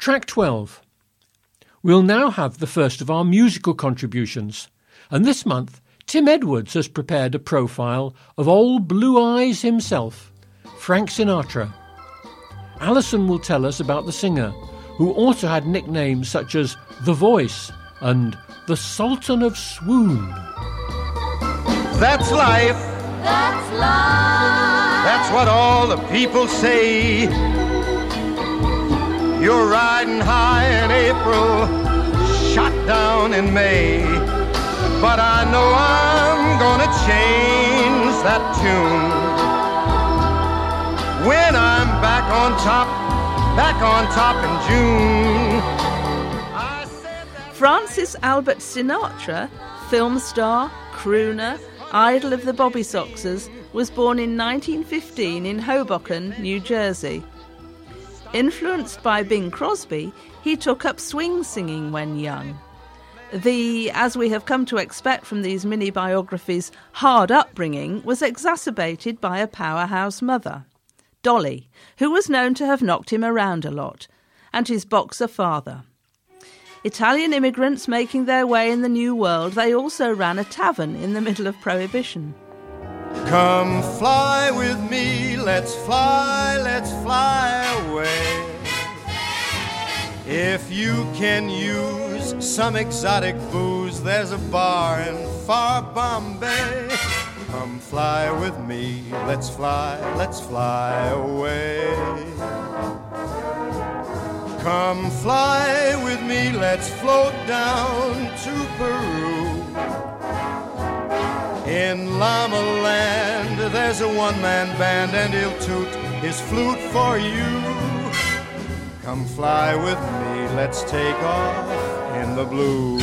Track 12. We'll now have the first of our musical contributions, and this month Tim Edwards has prepared a profile of old Blue Eyes himself, Frank Sinatra. Alison will tell us about the singer, who also had nicknames such as The Voice and The Sultan of Swoon. That's life. That's life. That's what all the people say. You're riding high in April, shot down in May. But I know I'm gonna change that tune when I'm back on top in June. Francis Albert Sinatra, film star, crooner, idol of the Bobby Soxers, was born in 1915 in Hoboken, New Jersey. Influenced by Bing Crosby, he took up swing singing when young. The, as we have come to expect from these mini-biographies, hard upbringing was exacerbated by a powerhouse mother, Dolly, who was known to have knocked him around a lot, and his boxer father. Italian immigrants making their way in the New World, they also ran a tavern in the middle of Prohibition. Come fly with me, let's fly away. If you can use some exotic booze, there's a bar in far Bombay. Come fly with me, let's fly away. Come fly with me, let's float down to Peru. In Llama Land, there's a one-man band and he'll toot his flute for you. Come fly with me, let's take off in the blue.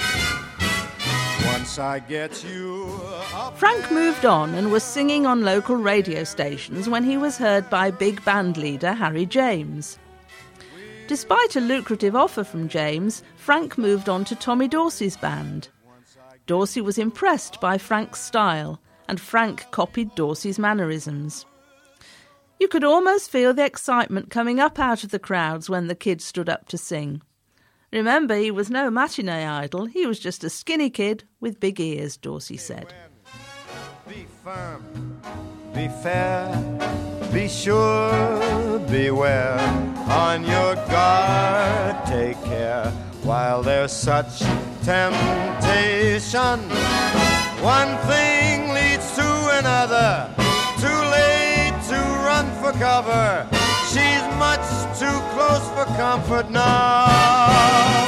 Once I get you up. Frank moved on and was singing on local radio stations when he was heard by big band leader Harry James. Despite a lucrative offer from James, Frank moved on to Tommy Dorsey's band. Dorsey was impressed by Frank's style, and Frank copied Dorsey's mannerisms. You could almost feel the excitement coming up out of the crowds when the kid stood up to sing. Remember, he was no matinee idol, he was just a skinny kid with big ears, Dorsey said. Be firm, be fair, be sure, beware, on your guard, take care, while there's such temptation. One thing leads to another, too late to run for cover. She's much too close for comfort now.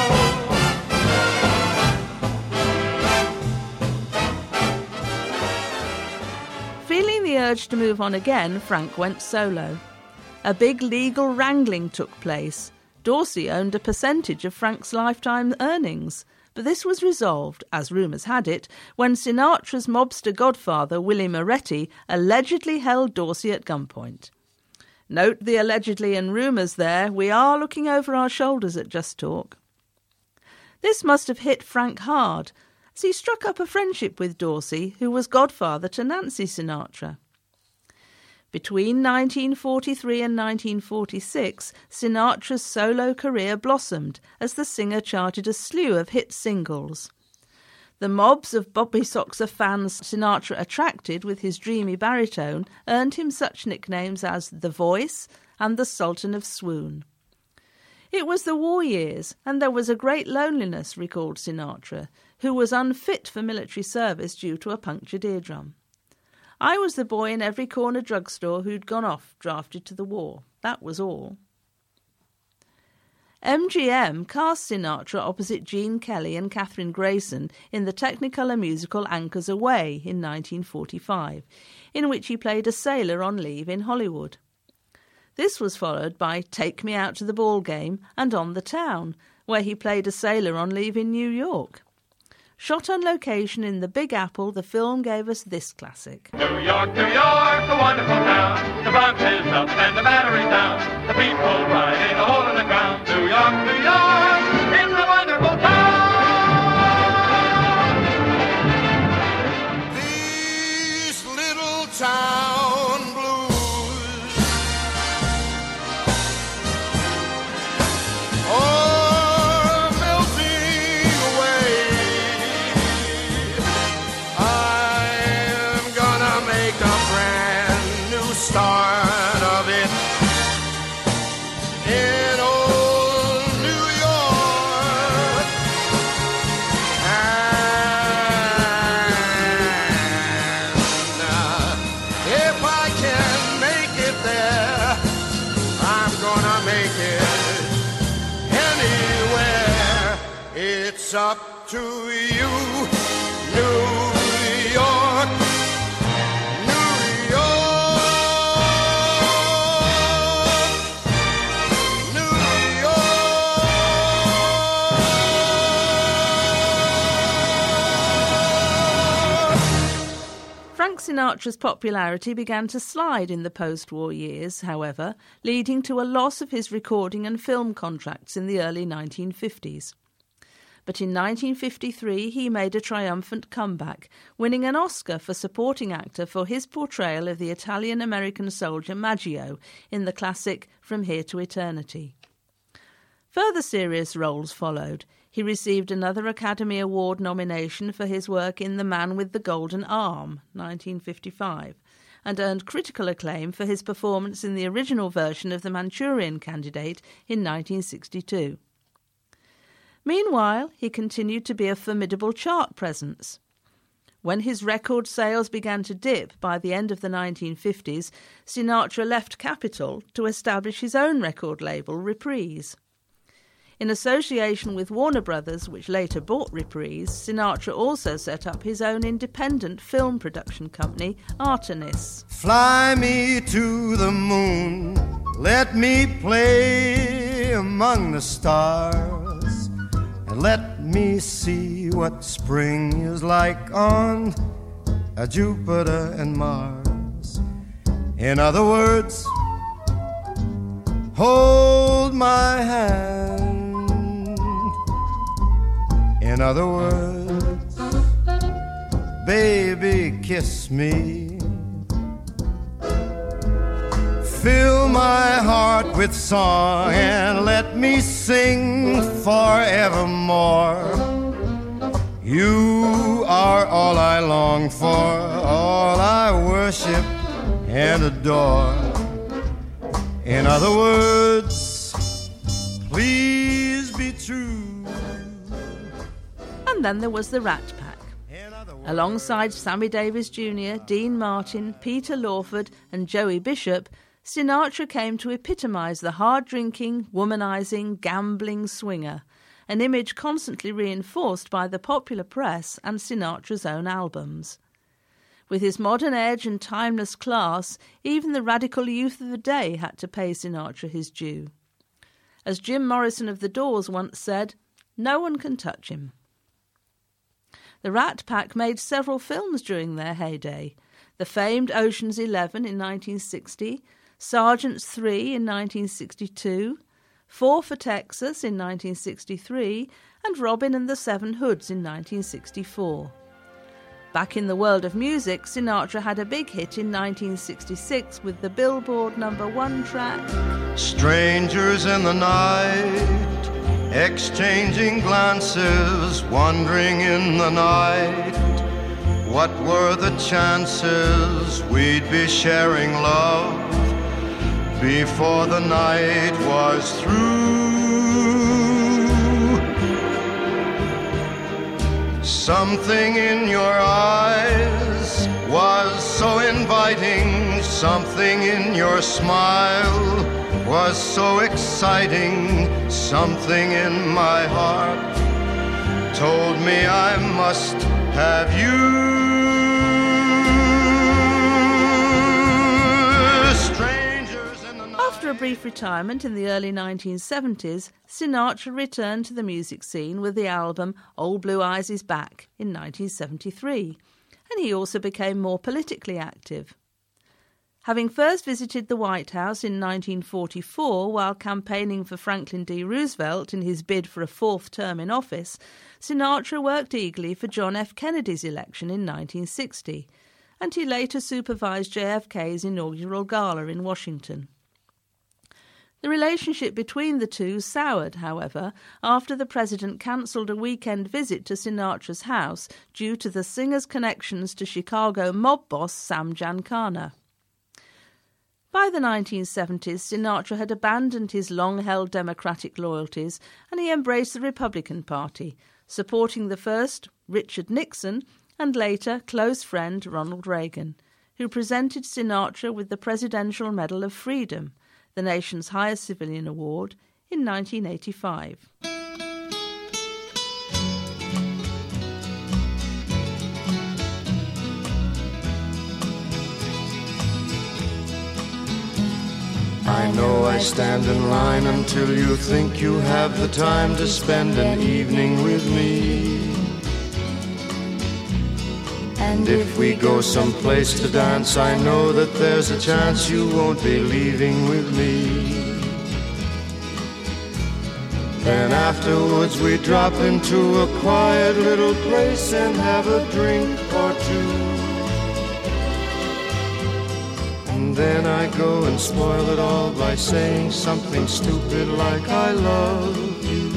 Feeling the urge to move on again, Frank went solo. A big legal wrangling took place. Dorsey owned a percentage of Frank's lifetime earnings, but this was resolved, as rumours had it, when Sinatra's mobster godfather, Willie Moretti, allegedly held Dorsey at gunpoint. Note the allegedly and rumours there. We are looking over our shoulders at Just Talk. This must have hit Frank hard, as he struck up a friendship with Dorsey, who was godfather to Nancy Sinatra. Between 1943 and 1946, Sinatra's solo career blossomed as the singer charted a slew of hit singles. The mobs of Bobby Soxer fans Sinatra attracted with his dreamy baritone earned him such nicknames as The Voice and the Sultan of Swoon. It was the war years, and there was a great loneliness, recalled Sinatra, who was unfit for military service due to a punctured eardrum. I was the boy in every corner drugstore who'd gone off, drafted to the war. That was all. MGM cast Sinatra opposite Gene Kelly and Kathryn Grayson in the Technicolor musical Anchors Aweigh in 1945, in which he played a sailor on leave in Hollywood. This was followed by Take Me Out to the Ball Game and On the Town, where he played a sailor on leave in New York. Shot on location in the Big Apple, the film gave us this classic. New York, a wonderful town. The Bronx is up and the Battery's down. The people riding a hole in the ground. New York, it's a wonderful town. These little town blues It's up to you, New York, New York, New York. Frank Sinatra's popularity began to slide in the post-war years, however, leading to a loss of his recording and film contracts in the early 1950s. But in 1953 he made a triumphant comeback, winning an Oscar for supporting actor for his portrayal of the Italian-American soldier Maggio in the classic From Here to Eternity. Further serious roles followed. He received another Academy Award nomination for his work in The Man with the Golden Arm, 1955, and earned critical acclaim for his performance in the original version of The Manchurian Candidate in 1962. Meanwhile, he continued to be a formidable chart presence. When his record sales began to dip by the end of the 1950s, Sinatra left Capitol to establish his own record label, Reprise. In association with Warner Brothers, which later bought Reprise, Sinatra also set up his own independent film production company, Artenis. Fly me to the moon, let me play among the stars, and let me see what spring is like on Jupiter and Mars. In other words, hold my hand. In other words, baby, kiss me. Fill my heart with song and let me sing forevermore. You are all I long for, all I worship and adore. In other words, please be true. And then there was the Rat Pack. Alongside Sammy Davis Jr., Dean Martin, Peter Lawford and Joey Bishop, Sinatra came to epitomise the hard-drinking, womanising, gambling swinger, an image constantly reinforced by the popular press and Sinatra's own albums. With his modern edge and timeless class, even the radical youth of the day had to pay Sinatra his due. As Jim Morrison of The Doors once said, "No one can touch him." The Rat Pack made several films during their heyday. The famed Ocean's 11 in 1960, Sergeant's 3 in 1962, 4 for Texas in 1963, and Robin and the Seven Hoods in 1964. Back in the world of music, Sinatra had a big hit in 1966 with the Billboard #1 track, Strangers in the night, exchanging glances, wandering in the night. What were the chances we'd be sharing love before the night was through? Something in your eyes was so inviting, something in your smile was so exciting, something in my heart told me I must have you. Strangers in the night. After a brief retirement in the early 1970s, Sinatra returned to the music scene with the album Old Blue Eyes Is Back in 1973, and he also became more politically active. Having first visited the White House in 1944 while campaigning for Franklin D. Roosevelt in his bid for a fourth term in office, Sinatra worked eagerly for John F. Kennedy's election in 1960, and he later supervised JFK's inaugural gala in Washington. The relationship between the two soured, however, after the president cancelled a weekend visit to Sinatra's house due to the singer's connections to Chicago mob boss Sam Giancana. By the 1970s, Sinatra had abandoned his long-held Democratic loyalties and he embraced the Republican Party, supporting the first, Richard Nixon, and later close friend Ronald Reagan, who presented Sinatra with the Presidential Medal of Freedom, the nation's highest civilian award, in 1985. I know I stand in line until you think you have the time to spend an evening with me. And if we go someplace to dance, I know that there's a chance you won't be leaving with me. Then afterwards we drop into a quiet little place and have a drink or two. And then I go and spoil it all by saying something stupid like I love you.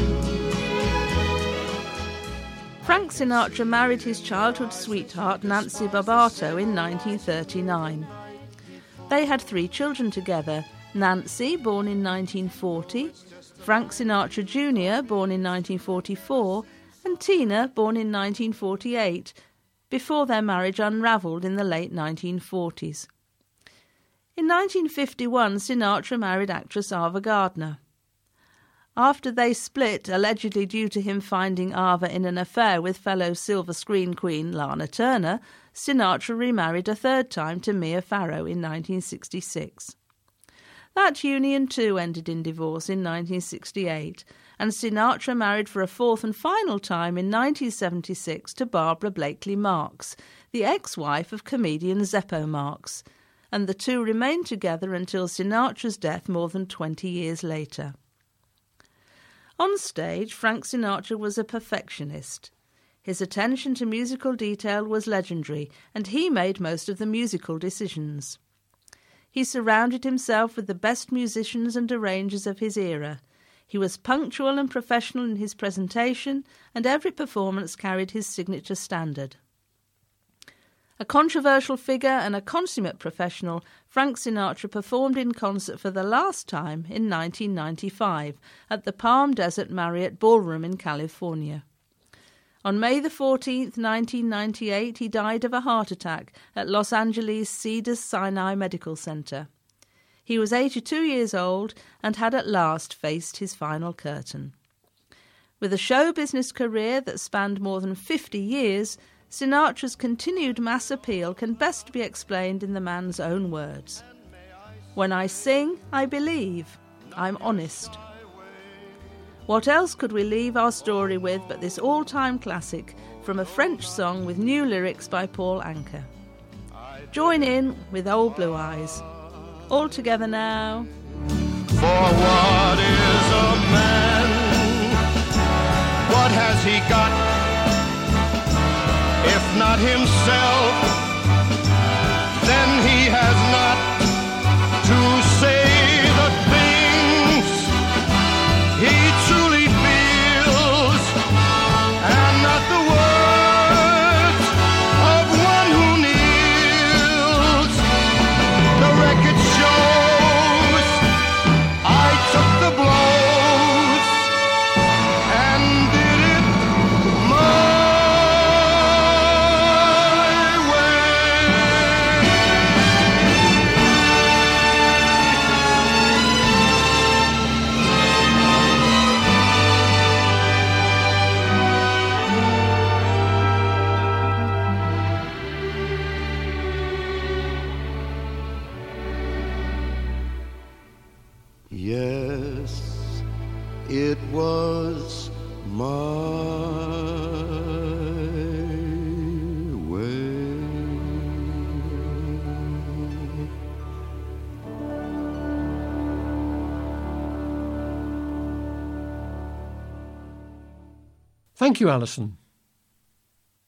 Frank Sinatra married his childhood sweetheart Nancy Barbato in 1939. They had 3 children together: Nancy, born in 1940, Frank Sinatra Jr., born in 1944, and Tina, born in 1948, before their marriage unravelled in the late 1940s. In 1951, Sinatra married actress Ava Gardner. After they split, allegedly due to him finding Ava in an affair with fellow silver screen queen Lana Turner, Sinatra remarried a 3rd time to Mia Farrow in 1966. That union too ended in divorce in 1968, and Sinatra married for a 4th and final time in 1976 to Barbara Blakely Marx, the ex-wife of comedian Zeppo Marx, and the two remained together until Sinatra's death more than 20 years later. On stage, Frank Sinatra was a perfectionist. His attention to musical detail was legendary, and he made most of the musical decisions. He surrounded himself with the best musicians and arrangers of his era. He was punctual and professional in his presentation, and every performance carried his signature standard. A controversial figure and a consummate professional, Frank Sinatra performed in concert for the last time in 1995 at the Palm Desert Marriott Ballroom in California. On May the 14th, 1998, he died of a heart attack at Los Angeles Cedars-Sinai Medical Center. He was 82 years old and had at last faced his final curtain. With a show business career that spanned more than 50 years, Sinatra's continued mass appeal can best be explained in the man's own words. When I sing, I believe. I'm honest. What else could we leave our story with but this all-time classic from a French song with new lyrics by Paul Anka? Join in with Old Blue Eyes. All together now. For what is a man? What has he got? If not himself, then he has not to say the things he truly feels, and not the words of one who kneels. The record shows I took the blows and did it my Yes, it was my way. Thank you, Alison.